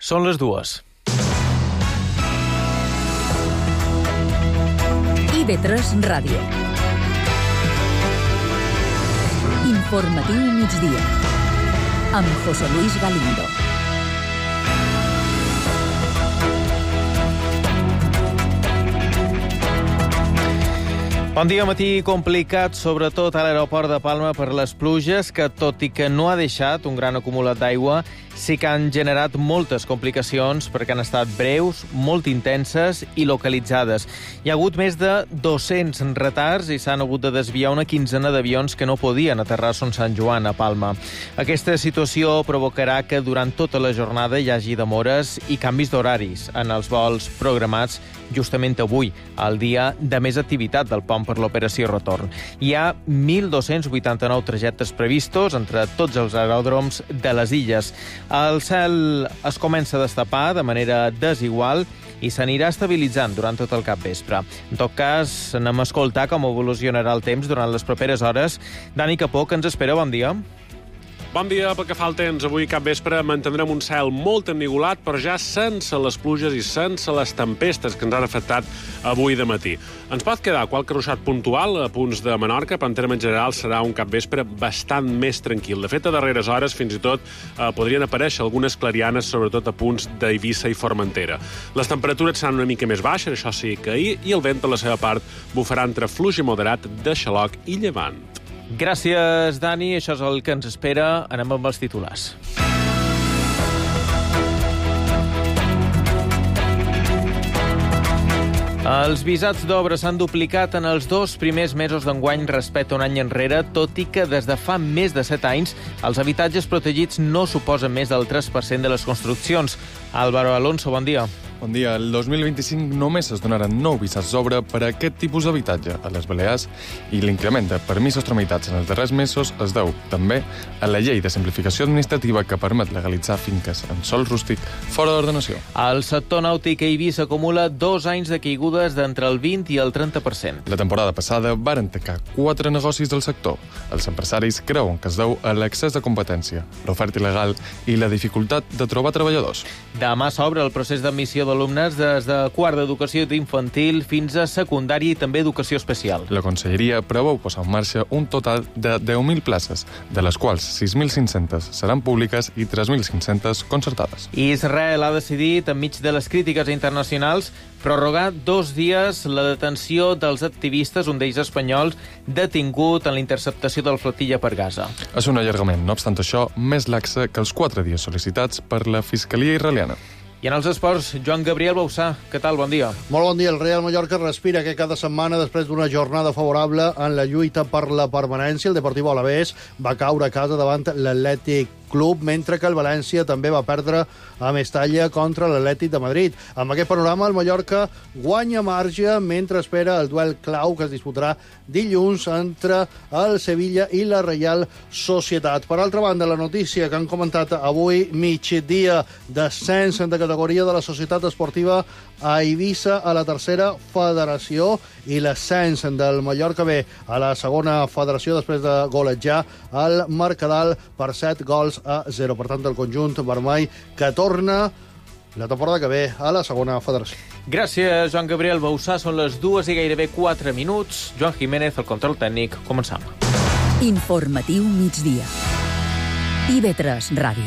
Són les 2. IB3 Ràdio. Informatiu migdia. Amb José Luis Galindo. Bon dia, matí complicat, sobretot a l'aeroport de Palma per les pluges, que tot i que no ha deixat un gran acumulat d'aigua, sí que han generat moltes complicacions perquè han estat breus, molt intenses i localitzades. Hi ha hagut més de 200 retards i s'han hagut de desviar una quinzena d'avions que no podien aterrar a Son Sant Joan, a Palma. Aquesta situació provocarà que durant tota la jornada hi hagi demores i canvis d'horaris en els vols programats justament avui, el dia de més activitat del pont per l'operació retorn. Hi ha 1.289 trajectes previstos entre tots els aeròdroms de les illes. El cel es comença a destapar de manera desigual i s'anirà estabilitzant durant tot el capvespre. En tot cas, anem a escoltar com evolucionarà el temps durant les properes hores. Dani Capó, que ens espera, bon dia. Bon dia, pel que fa al temps. Avui capvespre mantindrem un cel molt ennigolat, però ja sense les pluges i sense les tempestes que ens han afectat avui de matí. Ens pot quedar qualque ruixat puntual a punts de Menorca, però en termes generals serà un capvespre bastant més tranquil. De fet, a darreres hores, fins i tot, podrien aparèixer algunes clarianes, sobretot a punts d'Eivissa i Formentera. Les temperatures seran una mica més baixes, això sí que ahir, i el vent, per la seva part, bufarà entre fluix i moderat de xaloc i llevant. Gràcies, Dani. Això és el que ens espera. Anem amb els titulars. Els visats d'obra s'han duplicat en els 2 primers mesos d'enguany respecte a un any enrere, tot i que des de fa més de 7 anys els habitatges protegits no suposen més del 3% de les construccions. Álvaro Alonso, bon dia. Bon dia. El 2025 només es donaran 9 visats d'obra per a aquest tipus d'habitatge a les Balears i l'increment de permisos tramitats en els darrers mesos es deu també a la llei de simplificació administrativa que permet legalitzar finques en sòl rústic fora d'ordenació. El sector nàutic a Eivissa acumula 2 anys de caigudes d'entre el 20 i el 30%. La temporada passada varen tancar 4 negocis del sector. Els empresaris creuen que es deu a l'excés de competència, l'oferta il·legal i la dificultat de trobar treballadors. Demà s'obre el procés d'admissió d'alumnes des de quart d'educació infantil fins a secundària i també educació especial. La Conselleria preveu posar en marxa un total de 10.000 places, de les quals 6.500 seran públiques i 3.500 concertades. Israel ha decidit, enmig de les crítiques internacionals, prorrogar 2 dies la detenció dels activistes, un d'ells espanyols, detingut en la interceptació del flotilla per Gaza. És un allargament, no obstant això, més laxa que els 4 dies sol·licitats per la Fiscalia israeliana. I en els esports, Joan Gabriel Bausà, què tal? Bon dia. Molt bon dia. El Real Mallorca respira que cada setmana, després d'una jornada favorable en la lluita per la permanència, el Deportivo Alavés va caure a casa davant l'Atlètic Club, mentre que el València també va perdre a Mestalla contra l'Atlètic de Madrid. Amb aquest panorama, el Mallorca guanya marge mentre espera el duel clau que es disputarà dilluns entre el Sevilla i la Reial Societat. Per altra banda, la notícia que han comentat avui migdia, descens de categoria de la Societat Esportiva a Eivissa a la tercera federació i l'ascens del Mallorca B a la segona federació després de golejar el Mercadal per 7-0. Per tant, el conjunt vermell que torna la temporada que ve a la segona federació. Gràcies, Joan Gabriel Bausà. Són les 2 i gairebé 4 minuts. Joan Jiménez, el control tècnic. Començam. Informatiu migdia. IB3 Ràdio.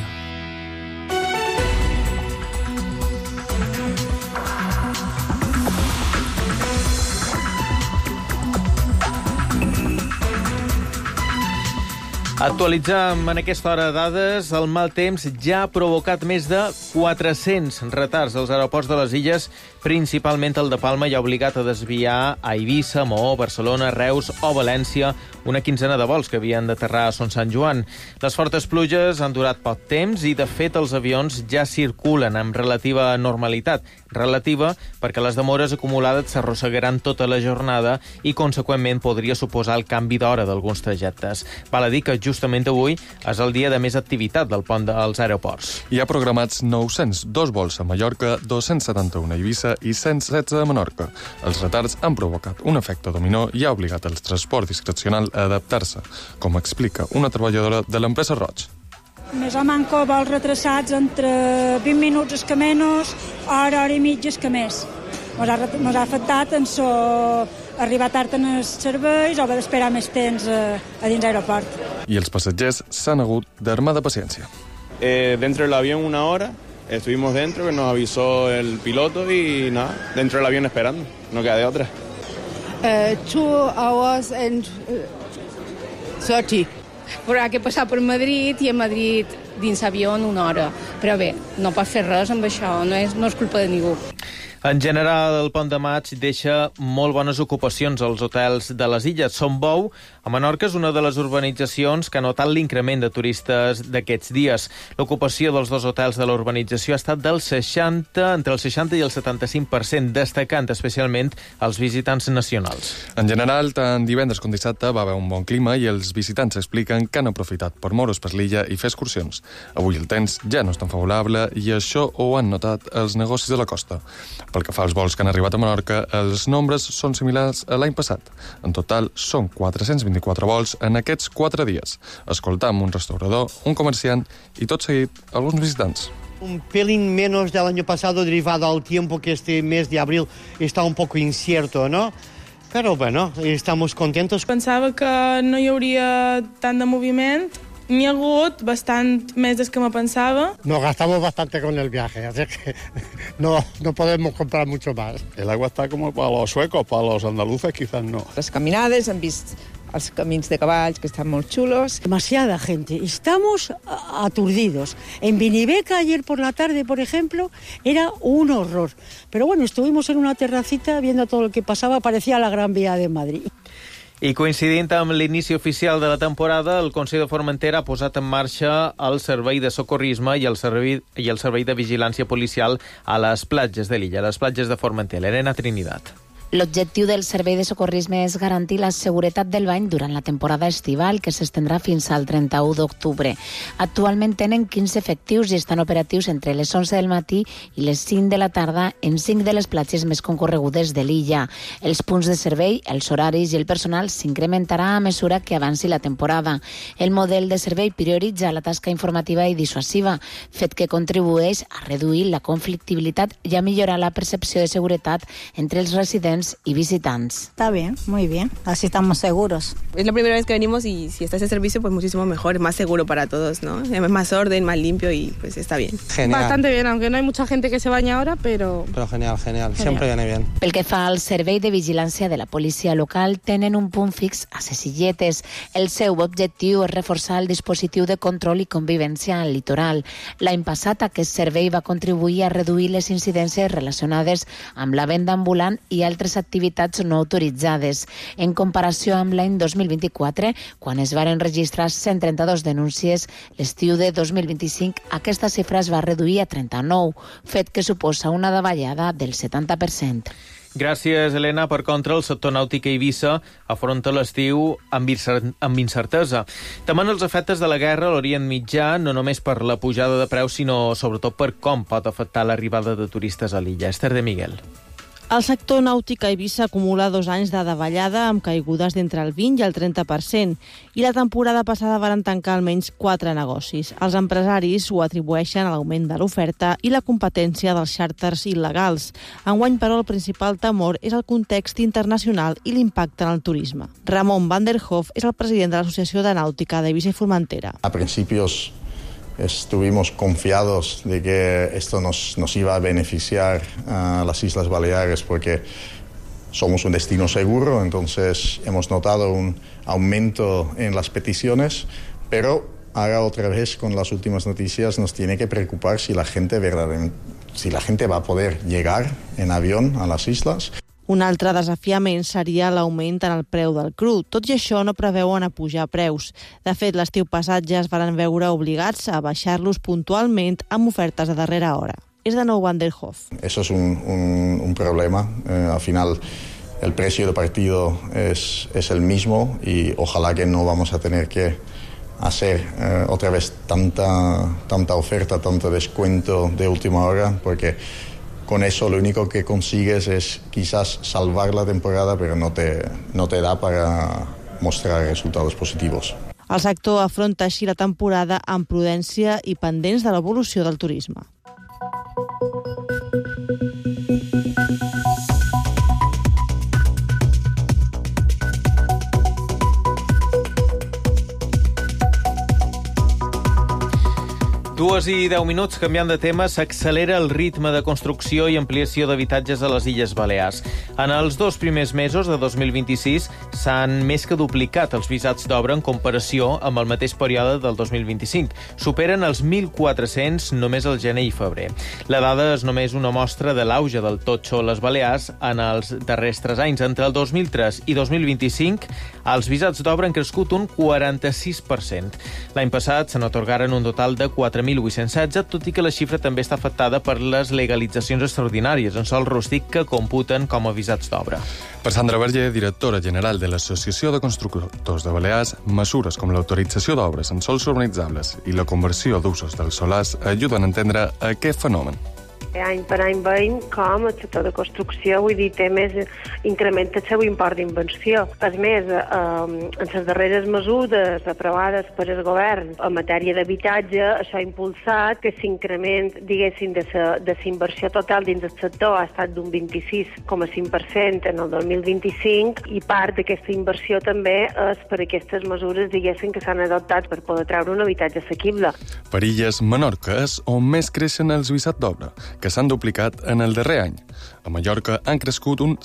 Actualitzem en aquesta hora dades. El mal temps ja ha provocat més de 400 retards als aeroports de les illes, principalment el de Palma, i ha obligat a desviar a Eivissa, Maó, Barcelona, Reus o València una quinzena de vols que havien d'aterrar a Son Sant Joan. Les fortes pluges han durat poc temps i, de fet, els avions ja circulen amb relativa normalitat. Relativa perquè les demores acumulades s'arrossegaran tota la jornada i, conseqüentment, podria suposar el canvi d'hora d'alguns trajectes. Val a dir que justament avui és el dia de més activitat del pont dels aeroports. Hi ha programats 902 vols a Mallorca, 271 a Eivissa i 116 a Menorca. Els retards han provocat un efecte dominó i ha obligat el transport discrecional a adaptar-se, com explica una treballadora de l'empresa Roig. Més o manco vols retrasats entre 20 minuts que menys, hora i mitja que més. Mos ha afectat en arribar tard en els serveis o haver d'esperar més temps a dins l'aeroport. I els passatgers s'han hagut d'armar de paciència. Dentro del avión 1 hora, estuvimos dentro, que nos avisó el piloto y nada, dentro del avión esperando, no queda de otra. 2 hours and 30. Però que passar per Madrid i a Madrid dins avió en 1 hora. Però bé, no pot fer res amb això, no és culpa de ningú. En general, el Pont de Maig deixa molt bones ocupacions als hotels de les illes. Son Bou, a Menorca, és una de les urbanitzacions que ha notat l'increment de turistes d'aquests dies. L'ocupació dels 2 hotels de la urbanització ha estat entre el 60 i el 75%, destacant especialment els visitants nacionals. En general, tant divendres com dissabte va haver un bon clima i els visitants expliquen que han aprofitat per moure's per l'illa i fer excursions. Avui el temps ja no és tan favorable i això ho han notat els negocis de la costa. Pel que fa als vols que han arribat a Menorca, els nombres són similars a l'any passat. En total, són 424 vols en aquests 4 dies. Escoltam un restaurador, un comerciant i tot seguit alguns visitants. Un pelín menos del año pasado derivado al tiempo que este mes de abril está un poco incierto, ¿no? Pero bueno, estamos contentos. Pensava que no hi hauria tant de moviment. N'hi ha hagut bastant més del que me pensava. Nos gastamos bastante con el viaje, así que no podemos comprar mucho más. El agua está como para los suecos, para los andaluces quizás no. Les caminades, hem vist els camins de cavalls que estan molt chulos. Demasiada gente, estamos aturdidos. En Viniveca ayer por la tarde, por ejemplo, era un horror. Pero bueno, estuvimos en una terracita viendo todo lo que pasaba, parecía la Gran Vía de Madrid. I coincidint amb l'inici oficial de la temporada, el Consell de Formentera ha posat en marxa el servei de socorrisme i el servei de vigilància policial a les platges de l'illa, les platges de Formentera. Elena Trinidad. L'objectiu del servei de socorrisme és garantir la seguretat del bany durant la temporada estival, que s'estendrà fins al 31 d'octubre. Actualment tenen 15 efectius i estan operatius entre les 11 del matí i les 5 de la tarda en 5 de les platges més concorregudes de l'illa. Els punts de servei, els horaris i el personal s'incrementarà a mesura que avanci la temporada. El model de servei prioritza la tasca informativa i dissuasiva, fet que contribueix a reduir la conflictibilitat i a millorar la percepció de seguretat entre els residents y visitantes. Está bien, muy bien. Así estamos seguros. Es la primera vez que venimos y si está ese servicio, pues muchísimo mejor, es más seguro para todos, ¿no? Es más orden, más limpio y pues está bien. Genial. Bastante bien, aunque no hay mucha gente que se baña ahora, pero genial. Siempre viene bien. Pel que fa al servei de vigilància de la policia local, tenen un punt fix a ses illetes. El seu objectiu és reforçar el dispositiu de control i convivència al litoral. L'any passat, aquest servei va contribuir a reduir les incidències relacionades amb la venda ambulant i altres activitats no autoritzades. En comparació amb l'any 2024, quan es varen registrar 132 denúncies, l'estiu de 2025 aquesta xifra es va reduir a 39, fet que suposa una davallada del 70%. Gràcies, Helena. Per contra, el sector nàutic a Eivissa afronta l'estiu amb incertesa. Temen els efectes de la guerra a l'Orient Mitjà, no només per la pujada de preus, sinó sobretot per com pot afectar l'arribada de turistes a l'illa. Esther de Miguel. El sector nàutic a Eivissa acumula 2 anys de davallada amb caigudes d'entre el 20 i el 30% i la temporada passada varen tancar almenys 4 negocis. Els empresaris ho atribueixen a l'augment de l'oferta i la competència dels xàrters il·legals. Enguany, però, el principal temor és el context internacional i l'impacte en el turisme. Ramon van der Hof és el president de l'Associació de Nàutica d'Eivissa i Formentera. A principios estuvimos confiados de que esto nos iba a beneficiar a las Islas Baleares porque somos un destino seguro, entonces hemos notado un aumento en las peticiones, pero ahora otra vez con las últimas noticias nos tiene que preocupar si la gente va a poder llegar en avión a las islas. Un altre desafiament seria l'augment en el preu del cru. Tot i això, no preveuen a pujar preus. De fet, l'estiu passat ja es van veure obligats a baixar-los puntualment amb ofertes a darrera hora. És de nou Van der Hof. Eso es un problema. Al final, el precio de partido es el mismo y ojalá que no vamos a tener que hacer otra vez tanta oferta, tanto descuento de última hora, porque con eso lo único que consigues es quizás salvar la temporada, pero no te da para mostrar resultados positivos. El sector afronta així la temporada amb prudència i pendents de l'evolució del turisme. Dues i 10 minuts, canviant de tema, s'accelera el ritme de construcció i ampliació d'habitatges a les Illes Balears. En els 2 primers mesos de 2026 s'han més que duplicat els visats d'obra en comparació amb el mateix període del 2025. Superen els 1.400 només al gener i febrer. La dada és només una mostra de l'auge del totxo a les Balears en els darrers 3 anys. Entre el 2003 i 2025, els visats d'obra han crescut un 46%. L'any passat se n'atorgaren un total de 4.816, tot i que la xifra també està afectada per les legalitzacions extraordinàries en sòl rústic que computen com a visats d'obra. Per Sandra Verger, directora general de l'Associació de Constructors de Balears, mesures com l'autorització d'obres en sòls urbanitzables i la conversió d'usos dels solars ajuden a entendre aquest fenomen. Any per any veiem com el sector de construcció, incrementa el seu import d'inversió. A més, en les darreres mesures aprovades per el govern en matèria d'habitatge, això ha impulsat que l'increment, diguéssim, de la inversió total dins del sector ha estat d'un 26,5% en el 2025 i part d'aquesta inversió també és per aquestes mesures, diguéssim, que s'han adoptat per poder treure un habitatge assequible. Per Illes, Menorca és on més creixen els visats d'obra, que s'han duplicat en el darrer any. A Mallorca han crescut un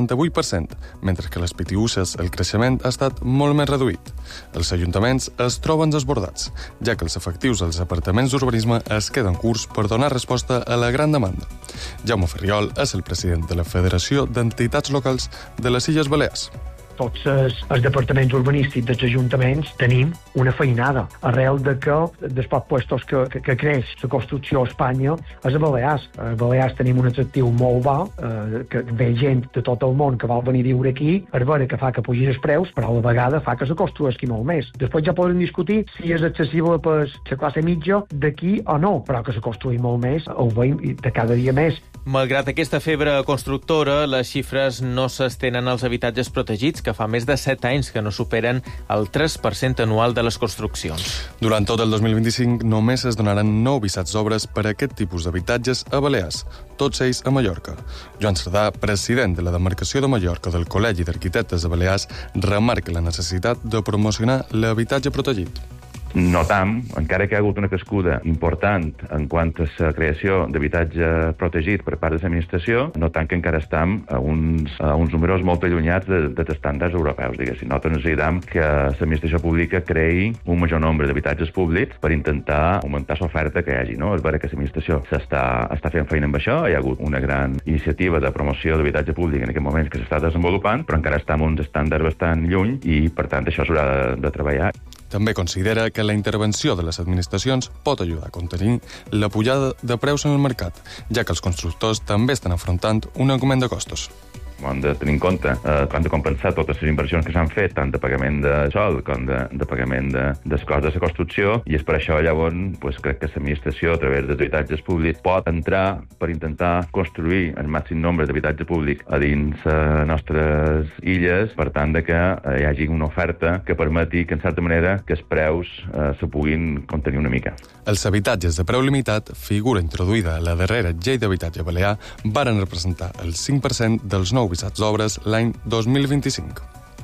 58%, mentre que a les Pitiüses el creixement ha estat molt més reduït. Els ajuntaments es troben desbordats, ja que els efectius dels apartaments d'urbanisme es queden curts per donar resposta a la gran demanda. Jaume Ferriol és el president de la Federació d'Entitats Locals de les Illes Balears. Tots els departaments urbanístics dels ajuntaments tenim una feinada. Arrel de que dels pocs puestos que creix la construcció a Espanya és a Balears. A Balears tenim un atractiu molt bo, que ve gent de tot el món que vol venir a viure aquí, per veure que fa que pugin els preus, però a la vegada fa que se construeixi molt més. Després ja podem discutir si és accessible per la classe mitja d'aquí o no, però que se construï molt més, ho veiem de cada dia més. Malgrat aquesta febre constructora, les xifres no s'estenen als habitatges protegits, que fa més de 7 anys que no superen el 3% anual de les construccions. Durant tot el 2025 només es donaran 9 visats d'obres per a aquest tipus d'habitatges a Balears, tots ells a Mallorca. Joan Cerdà, president de la demarcació de Mallorca del Col·legi d'Arquitectes de Balears, remarca la necessitat de promocionar l'habitatge protegit. Notam, encara que hi ha hagut una crescuda important en quant a la creació d'habitatge protegit per part de l'administració, notam que encara estem a uns números molt allunyats dels estàndards europeus, diguéssim. Nosaltres necessitem que l'administració pública creï un major nombre d'habitatges públics per intentar augmentar l'oferta que hi hagi, no? És vera que l'administració està fent feina amb això, hi ha hagut una gran iniciativa de promoció d'habitatge públic en aquest moment que s'està desenvolupant, però encara està amb uns estàndards bastant lluny i, per tant, això s'haurà de treballar. També considera que la intervenció de les administracions pot ajudar a contenir la pujada de preus en el mercat, ja que els constructors també estan afrontant un augment de costos. Hem de tenir en compte que hem de compensar totes les inversions que s'han fet, tant de pagament de sòl com de pagament dels costs de la construcció, i és per això llavors crec que l'administració, a través dels habitatges públics, pot entrar per intentar construir el màxim nombre d'habitatge públic a dins les nostres illes, per tant que hi hagi una oferta que permeti que, en certa manera, que els preus se puguin contenir una mica. Els habitatges de preu limitat, figura introduïda a la darrera llei d'habitatge balear, varen representar el 5% dels nous visats d'obres l'any 2025.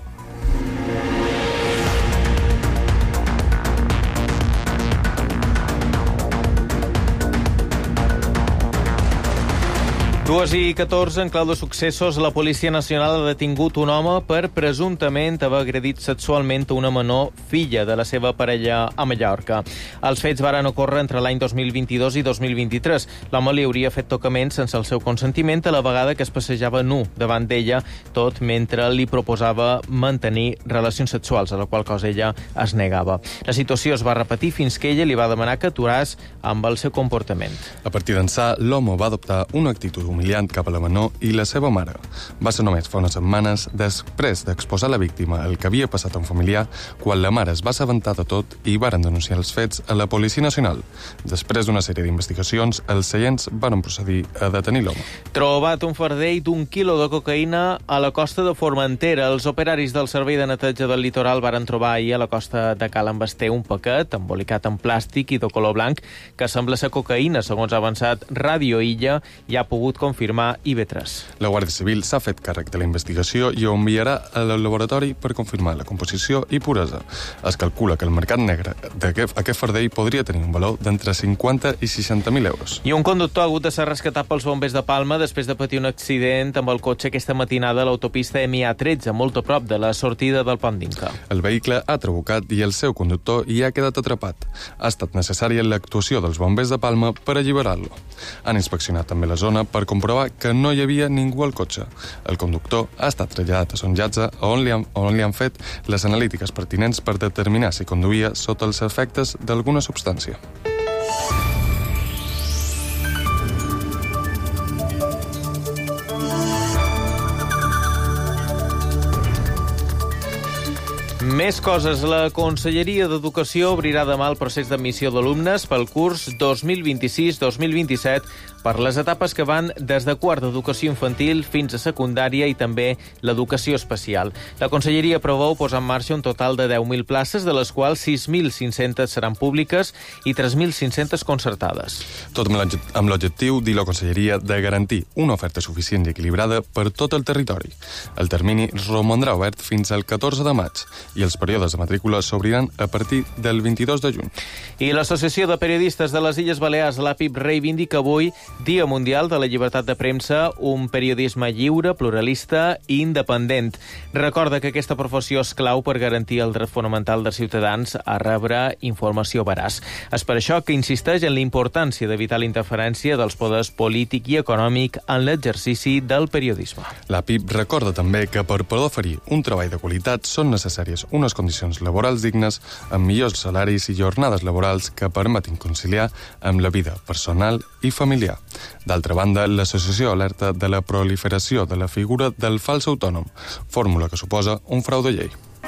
Dues i 14, en clau de successos, la Policia Nacional ha detingut un home per presumptament haver agredit sexualment una menor filla de la seva parella a Mallorca. Els fets varen ocórrer entre l'any 2022 i 2023. L'home li hauria fet tocaments sense el seu consentiment a la vegada que es passejava nu davant d'ella, tot mentre li proposava mantenir relacions sexuals, a la qual cosa ella es negava. La situació es va repetir fins que ella li va demanar que aturàs amb el seu comportament. A partir d'ençà, l'home va adoptar una actitud humiliant cap a la menor i la seva mare. Va ser només fa unes setmanes després d'exposar la víctima el que havia passat a un familiar quan la mare es va assabentar de tot i varen denunciar els fets a la Policia Nacional. Després d'una sèrie d'investigacions, els seients van procedir a detenir l'home. Trobat un fardell d'1 quilo de cocaïna a la costa de Formentera. Els operaris del Servei de Neteja del Litoral varen trobar ahir a la costa de Cal Envester un paquet embolicat en plàstic i de color blanc que sembla ser cocaïna, segons ha avançat Radio Illa i ha pogut confirmar IB3. La Guàrdia Civil s'ha fet càrrec de la investigació i ho enviarà al laboratori per confirmar la composició i puresa. Es calcula que el mercat negre d'aquest fardell podria tenir un valor d'entre 50 i 60.000 euros. I un conductor ha hagut de ser rescatat pels bombers de Palma després de patir un accident amb el cotxe aquesta matinada a l'autopista MA13, molt a prop de la sortida del Pont d'Inca. El vehicle ha trabucat i el seu conductor hi ha quedat atrapat. Ha estat necessària l'actuació dels bombers de Palma per alliberar-lo. Han inspeccionat també la zona per comprovar que no hi havia ningú al cotxe. El conductor ha estat traslladat a Son Llatze, on li han fet les analítiques pertinents per determinar si conduïa sota els efectes d'alguna substància. Més coses. La Conselleria d'Educació obrirà demà el procés d'admissió d'alumnes pel curs 2026-2027 per les etapes que van des de quart d'educació infantil fins a secundària i també l'educació especial. La Conselleria preveu posar en marxa un total de 10.000 places, de les quals 6.500 seran públiques i 3.500 concertades. Tot amb l'objectiu, diu la Conselleria, de garantir una oferta suficient i equilibrada per tot el territori. El termini romandrà obert fins al 14 de maig i els períodes de matrícula s'obriran a partir del 22 de juny. I l'Associació de Periodistes de les Illes Balears, l'APIP, reivindica avui Dia Mundial de la Llibertat de Premsa, un periodisme lliure, pluralista i independent. Recorda que aquesta professió és clau per garantir el dret fonamental dels ciutadans a rebre informació veraç. És per això que insisteix en la importància d'evitar la interferència dels poders polític i econòmic en l'exercici del periodisme. L'APIP recorda també que per poder oferir un treball de qualitat són necessàries unes condicions laborals dignes, amb millors salaris i jornades laborals que permetin conciliar amb la vida personal i familiar. D'altra banda, l'associació alerta de la proliferació de la figura del fals autònom, fórmula que suposa un frau de llei.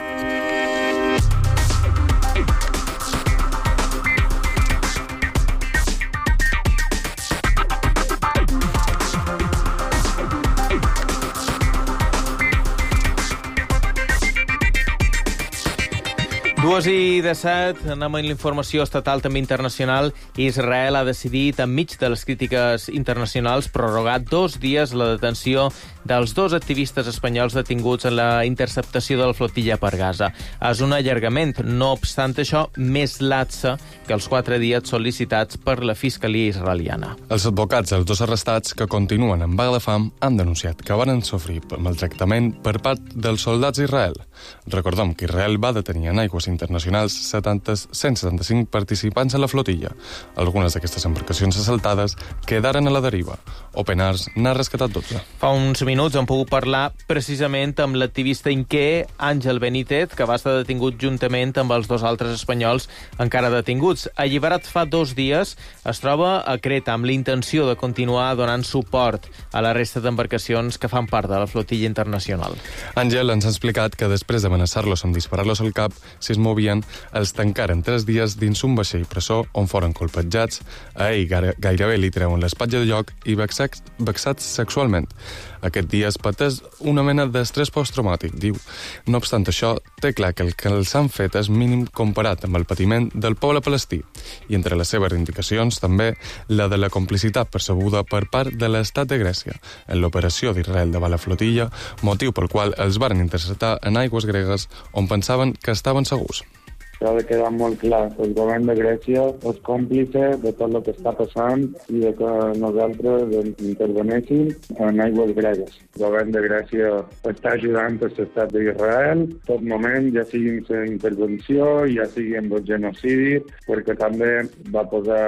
Dues i 17, anem amb l'informació estatal també internacional. Israel ha decidit, enmig de les crítiques internacionals, prorrogar 2 dies la detenció dels 2 activistes espanyols detinguts en la interceptació de la flotilla per Gaza. És un allargament, no obstant això, més laxa que els 4 dies sol·licitats per la Fiscalia israeliana. Els advocats dels 2 arrestats, que continuen en vaga de fam, han denunciat que van sofrir maltractament per part dels soldats d'Israel. Recordem que Israel va detenir en aigües internacionals 175 participants a la flotilla. Algunes d'aquestes embarcacions assaltades quedaren a la deriva. Open Arms n'ha rescatat 12. Fa uns minuts hem pogut parlar precisament amb l'activista inqué Àngel Benítez, que va estar detingut juntament amb els 2 altres espanyols encara detinguts. Alliberat fa 2 dies, es troba a Creta amb la intenció de continuar donant suport a la resta d'embarcacions que fan part de la flotilla internacional. Àngel ens ha explicat que després d'amenaçar-los amb disparar-los al cap, si es movien, els tancaren 3 dies dins un vaixell presó on foren colpejats, a ell gairebé li treuen l'espatlla de lloc i vexats sexualment. Aquest dia es pateix una mena d'estrès posttraumàtic, diu. No obstant això, té clar que el que els han fet és mínim comparat amb el patiment del poble palestí. I entre les seves reivindicacions també la de la complicitat percebuda per part de l'estat de Grècia en l'operació d'Israel davant la flotilla, motiu pel qual els varen interceptar en aigües gregues on pensaven que estaven segurs. Ha de quedar molt clar que el govern de Grècia és còmplice de tot el que està passant i de que nosaltres intervenéssim en aigües gregues. El govern de Grècia està ajudant a l'estat d'Israel tot moment, ja sigui en la intervenció, ja sigui en el genocidi, perquè també va posar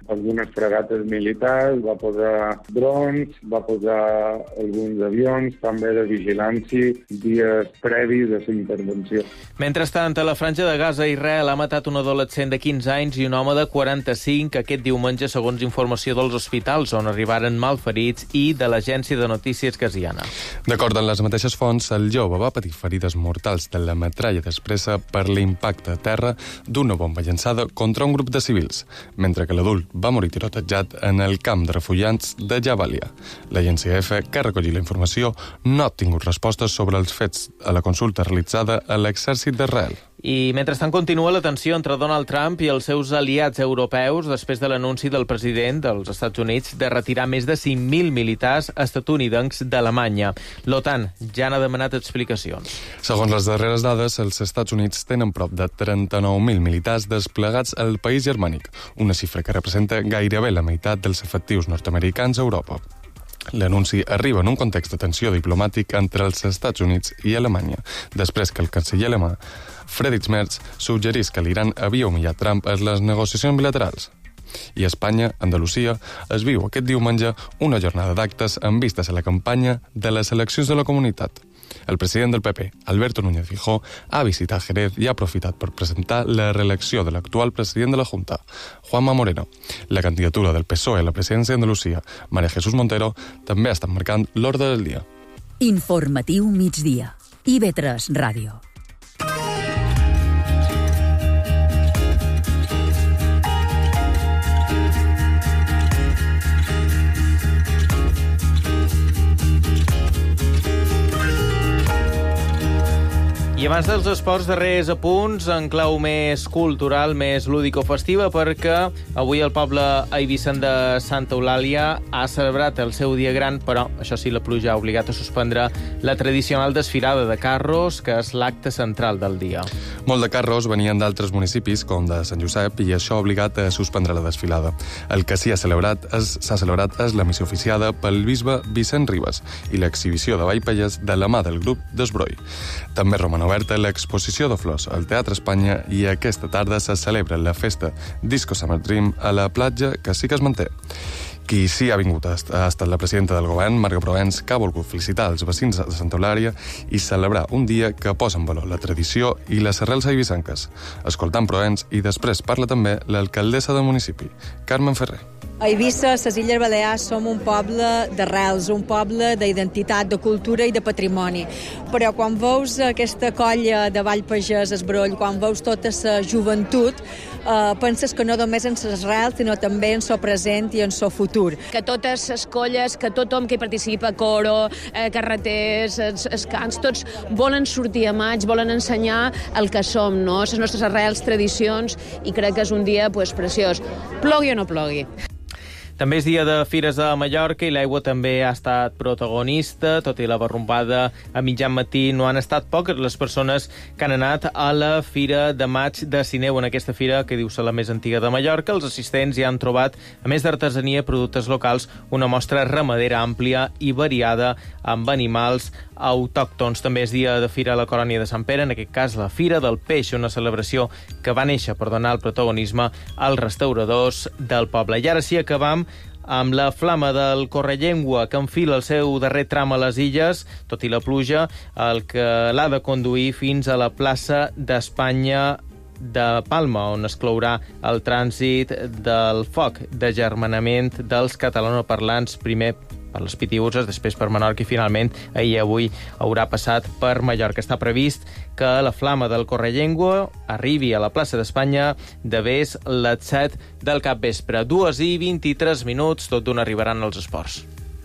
algunes fragates militars, va posar drons, va posar alguns avions, també de vigilància, dies previs a la intervenció. Mentrestant, a la Franja de Gaza, Israel ha matat un adolescent de 15 anys i un home de 45 aquest diumenge, segons informació dels hospitals, on arribaren malferits, i de l'agència de notícies Gasiana. D'acord amb les mateixes fonts, el jove va patir ferides mortals de la metralla despresa per l'impacte a terra d'una bomba llançada contra un grup de civils, mentre que l'adult va morir tirotejat en el camp de refugiats de Jabalia. L'agència EFE, que ha recollit la informació, no ha obtingut respostes sobre els fets a la consulta realitzada a l'exèrcit d'Israel. I mentrestant continua la tensió entre Donald Trump i els seus aliats europeus després de l'anunci del president dels Estats Units de retirar més de 5.000 militars estatunidencs d'Alemanya. L'OTAN ja n'ha demanat explicacions. Segons les darreres dades, els Estats Units tenen prop de 39.000 militars desplegats al país germànic, una xifra que representa gairebé la meitat dels efectius nord-americans a Europa. L'anunci arriba en un context de tensió diplomàtic entre els Estats Units i Alemanya, després que el canceller alemà Friedrich Merz suggerís que l'Iran havia humillat Trump en les negociacions bilaterals. I a Espanya, Andalusia, es viu aquest diumenge una jornada d'actes amb vistes a la campanya de les eleccions de la comunitat. El president del PP, Alberto Núñez Feijóo, ha visitat Jerez i ha aprofitat per presentar la reelecció de l'actual president de la Junta, Juanma Moreno. La candidatura del PSOE a la presidència d'Andalusia, María Jesús Montero, també ha estat marcant l'ordre del dia. Informatiu migdia. IB3 Ràdio. I abans dels esports, darrers apunts en clau més cultural, més lúdico-festiva, perquè avui el poble eivissent de Santa Eulàlia ha celebrat el seu dia gran, però, això sí, la pluja ha obligat a suspendre la tradicional desfilada de carros, que és l'acte central del dia. Molt de carros venien d'altres municipis, com de Sant Josep, i això ha obligat a suspendre la desfilada. El que s'ha celebrat és la missió oficiada pel bisbe Vicent Ribas i l'exhibició de ball pallès de la mà del grup d'Esbroi. També roman oberta l'exposició de flors al Teatre Espanya i aquesta tarda se celebra la festa Disco Summer Dream a la platja, que sí que es manté. Qui sí ha vingut ha estat la presidenta del govern, Marga Proens, que ha volgut felicitar els veïns de Santa Eulàlia i celebrar un dia que posa en valor la tradició i les arrels eivissenques. Escoltant Proens, i després parla també l'alcaldessa del municipi, Carmen Ferrer. A Eivissa, a les Illes Balears, som un poble d'arrels, un poble d'identitat, de cultura i de patrimoni. Però quan veus aquesta colla de Ball Pagès, Esbroll, quan veus tota la joventut, penses que no només en les arrels, sinó també en el present i en el futur. Que totes les colles, que tothom que hi participa, coro, carreters, els cants, tots volen sortir a maig, volen ensenyar el que som, no? Les nostres arrels, tradicions, i crec que és un dia preciós. Plogui o no plogui. També és dia de fires a Mallorca i l'aigua també ha estat protagonista. Tot i la barrumpada a mitjan matí, no han estat poques les persones que han anat a la Fira de Maig de Sineu. En aquesta fira, que diu ser la més antiga de Mallorca, els assistents hi han trobat, a més d'artesania i productes locals, una mostra ramadera àmplia i variada amb animals autòctons. També és dia de fira a la Colònia de Sant Pere, en aquest cas la Fira del Peix, una celebració que va néixer per donar el protagonisme als restauradors del poble. I ara sí, acabam amb la flama del Correllengua, que enfila el seu darrer tram a les illes, tot i la pluja, el que l'ha de conduir fins a la plaça d'Espanya de Palma, on es clourà el trànsit del foc d'agermanament dels catalanoparlants, primer per les Pitiüses, després per Menorca i finalment ahir avui haurà passat per Mallorca. Està previst que la flama del Correllengua arribi a la plaça d'Espanya de vés les 7 del capvespre. 2:23, tot d'una arribaran els esports.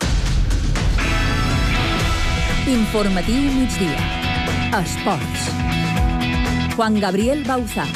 Informatiu migdia. Esports. Juan Gabriel Bauzá.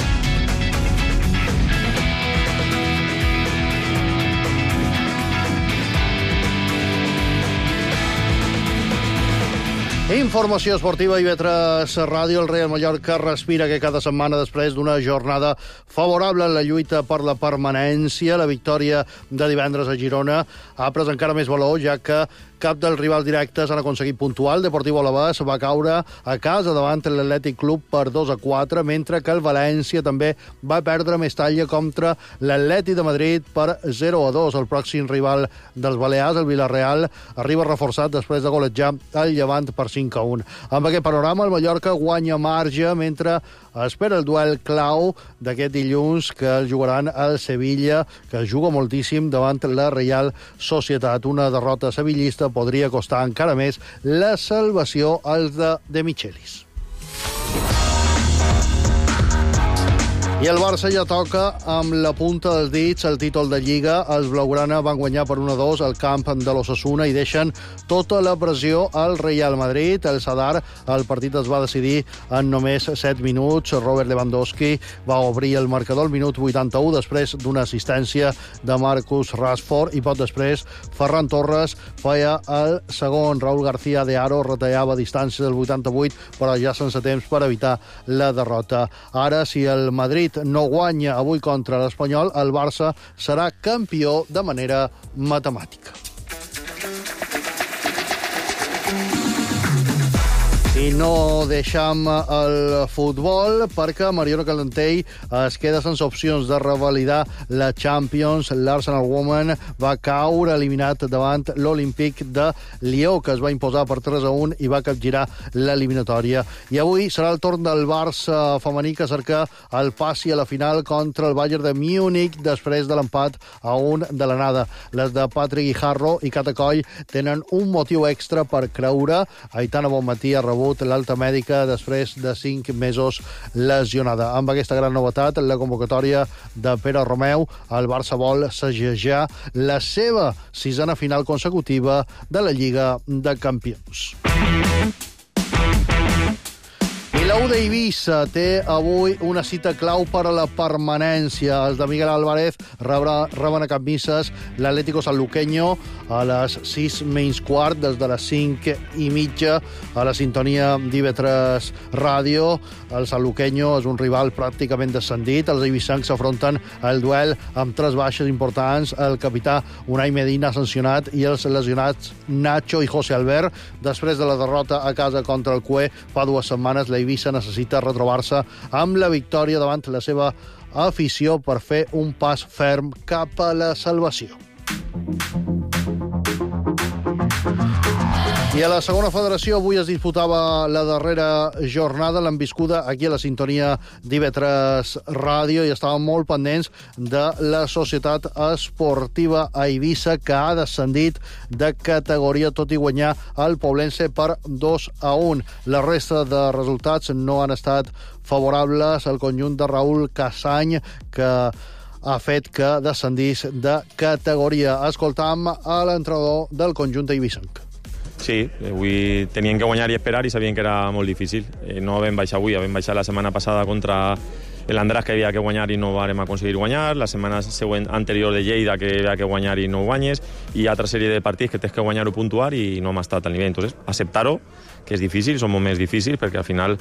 Informació esportiva, IB3 Ràdio. El Real Mallorca respira que cada setmana després d'una jornada favorable en la lluita per la permanència. La victòria de divendres a Girona ha pres encara més valor, ja que cap dels rivals directes han aconseguit puntuar. El Deportivo Alavés va caure a casa davant l'Atlètic Club per 2-4, mentre que el València també va perdre a Mestalla contra l'Atlètic de Madrid per 0-2. El pròxim rival dels Balears, el Villarreal, arriba reforçat després de golejar el Llevant per 5-1. Amb aquest panorama, el Mallorca guanya marge mentre espera el duel clau d'aquest dilluns que el jugaran al Sevilla, que juga moltíssim davant la Real Societat. Una derrota sevillista podria costar encara més la salvació als de Michelis. I el Barça ja toca amb la punta dels dits el títol de Lliga. Els blaugrana van guanyar per 1-2 al camp de l'Osasuna i deixen tota la pressió al Real Madrid. El Sadar, el partit es va decidir en només 7 minuts. Robert Lewandowski va obrir el marcador al minut 81 després d'una assistència de Marcus Rashford i poc després Ferran Torres feia el segon. Raúl García de Haro retallava a distància del 88, però ja sense temps per evitar la derrota. Ara, si el Madrid no guanya avui contra l'Espanyol, el Barça serà campió de manera matemàtica. I no deixam el futbol perquè Mariano Calentei es queda sense opcions de revalidar la Champions. L'Arsenal Women va caure eliminat davant l'Olímpic de Lió, que es va imposar per 3-1 i va capgirar l'eliminatòria. I avui serà el torn del Barça femení que cerca el passi a la final contra el Bayern de Múnich després de l'empat a 1 de l'anada. Les de Patrick Guijarro i Cata Coll tenen un motiu extra per creure. Aitana Bonmatí ha rebut l'alta mèdica després de 5 mesos lesionada. Amb aquesta gran novetat, la convocatòria de Pere Romeu, el Barça vol segellar la seva 6a final consecutiva de la Lliga de Campions. I la U d'Eivissa té avui una cita clau per a la permanència. Els de Miguel Álvarez reben a Capmisses l'Atlético Sanluqueño a les 6:15, des de les 5:30 a la sintonia d'IV3 Ràdio. El Sanluqueño és un rival pràcticament descendit. Els eivissancs s'afronten al duel amb 3 baixes importants. El capità Unai Medina sancionat i els lesionats Nacho i José Albert. Després de la derrota a casa contra el CUE fa 2 setmanes, l'Eivissa necessita retrobar-se amb la victòria davant la seva afició per fer un pas ferm cap a la salvació. I a la segona federació avui es disputava la darrera jornada, l'hem viscuda aquí a la sintonia d'IV3 Ràdio i estàvem molt pendents de la Societat Esportiva Eivissa, que ha descendit de categoria tot i guanyar el Poblense per 2-1. La resta de resultats no han estat favorables al conjunt de Raúl Casany, que ha fet que descendís de categoria. Escoltam a l'entrenador del conjunt eivissenc. Sí, avui tenien que guanyar i esperar i sabien que era molt difícil. No vam baixar avui, vam baixar la setmana passada contra l'Andràs, que havia que guanyar i no vam aconseguir guanyar, la setmana següent anterior de Lleida, que havia que guanyar i no guanyes, i altra sèrie de partits que tens que guanyar o puntuar i no hem estat al nivell. Entonces, acceptar-ho, que és difícil, són moments difícils, perquè al final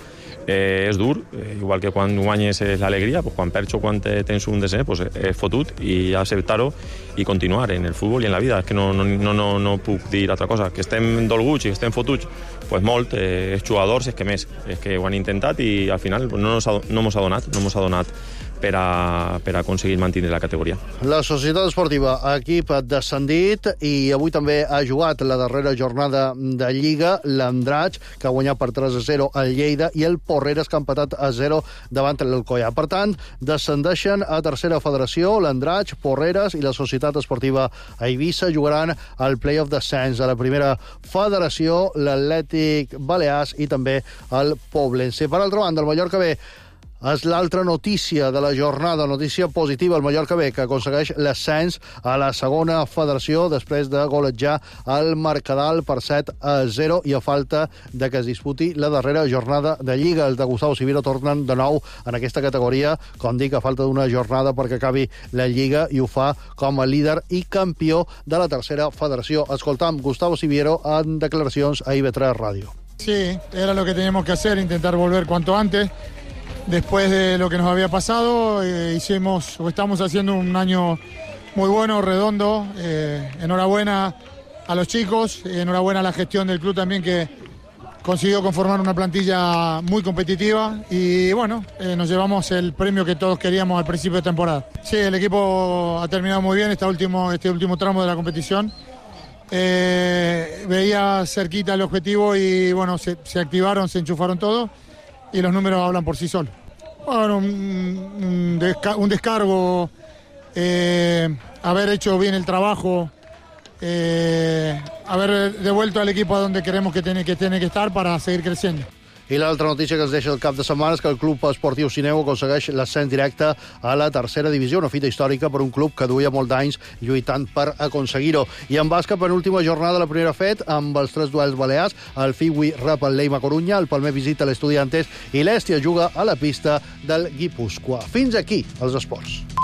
és dur, igual que quan guanyes és l'alegria, pues quan perds o quan tens un descens, pues és fotut, i acceptar-ho i continuar en el futbol i en la vida. És que no puc dir altra cosa. Que estem dolguts i estem fotuts, pues molt, els jugadors és que més, és que ho han intentat i al final no mos ha donat per a aconseguir mantenir la categoria. La Societat Esportiva, equip descendit, i avui també ha jugat la darrera jornada de Lliga, l'Andratx, que ha guanyat per 3-0 al Lleida, i el Porreres, que ha empatat a 0 davant l'Alcoià. Per tant, descendeixen a tercera federació, l'Andratx, Porreres i la Societat Esportiva Eivissa jugaran al play-off d'ascens. A la primera federació, l'Atlètic Balears i també el Poblense. Per altra banda, el Mallorca B és l'altra notícia de la jornada, notícia positiva. El Mallorca B, que aconsegueix l'ascens a la segona federació després de golejar el Mercadal per 7-0 i a falta de que es disputi la darrera jornada de Lliga. Els de Gustavo Sivero tornen de nou en aquesta categoria, com dic, a falta d'una jornada perquè acabi la Lliga, i ho fa com a líder i campió de la tercera federació. Escoltam Gustavo Sivero en declaracions a IV3 Ràdio. Sí, era lo que teníamos que hacer, intentar volver cuanto antes. Después de lo que nos había pasado, estamos haciendo un año muy bueno, redondo. Enhorabuena a los chicos, enhorabuena a la gestión del club también, que consiguió conformar una plantilla muy competitiva y bueno, nos llevamos el premio que todos queríamos al principio de temporada. Sí, el equipo ha terminado muy bien este último tramo de la competición. Veía cerquita el objetivo y bueno, se activaron, se enchufaron todos y los números hablan por sí solos. Bueno, un descargo, haber hecho bien el trabajo, haber devuelto al equipo a donde queremos que tiene que estar para seguir creciendo. I l'altra notícia que ens deixa el cap de setmana és que el Club Esportiu Sineu aconsegueix l'ascens directe a la tercera divisió, una fita històrica per un club que duia molts anys lluitant per aconseguir-ho. I en bàsquet, penúltima jornada de la primera FED, amb els 3 duels balears, el Fiwi rep el Leima Corunya, el Palmer visita l'Estudiantes i l'Èstia juga a la pista del Guipúscoa. Fins aquí els esports.